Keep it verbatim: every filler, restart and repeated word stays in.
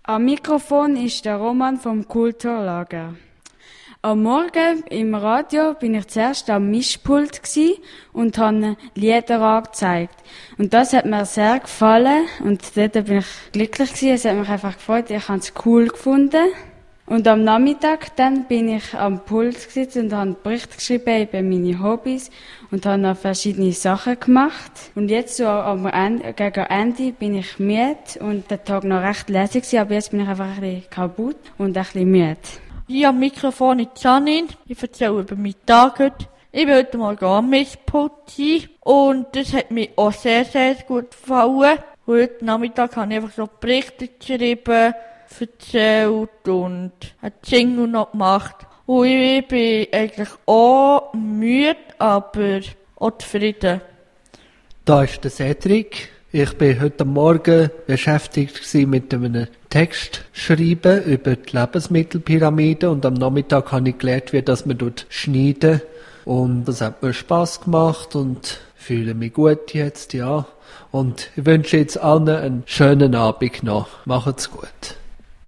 Am Mikrofon ist der Roman vom Kulturlager. Am Morgen im Radio bin ich zuerst am Mischpult gsi und habe Lieder angezeigt. Und das hat mir sehr gefallen und dort bin ich glücklich gsi. Es hat mich einfach gefreut, ich habe es cool gefunden. Und am Nachmittag dann bin ich am Pult gesessen und habe einen Bericht geschrieben über meine Hobbys und habe noch verschiedene Sachen gemacht. Und jetzt so am Ende, gegen Ende bin ich müde und der Tag noch recht lässig gewesen, aber jetzt bin ich einfach ein bisschen kaputt und ein bisschen müde. Hier am Mikrofon ist Janine. Ich erzähle über meinen Tag heute. Ich bin heute Morgen am Mischpult und das hat mir auch sehr, sehr gut gefallen. Heute Nachmittag habe ich einfach so Berichte geschrieben, erzählt und einen Jingle noch gemacht. Und ich bin eigentlich auch müde, aber auch zufrieden. Da ist der Cedric. Ich bin heute Morgen beschäftigt mit einem Text schreiben über die Lebensmittelpyramide und am Nachmittag habe ich gelernt, wie das man dort schneiden. Und das hat mir Spass gemacht und fühle mich gut jetzt, ja. Und ich wünsche jetzt allen einen schönen Abend noch. Macht's gut.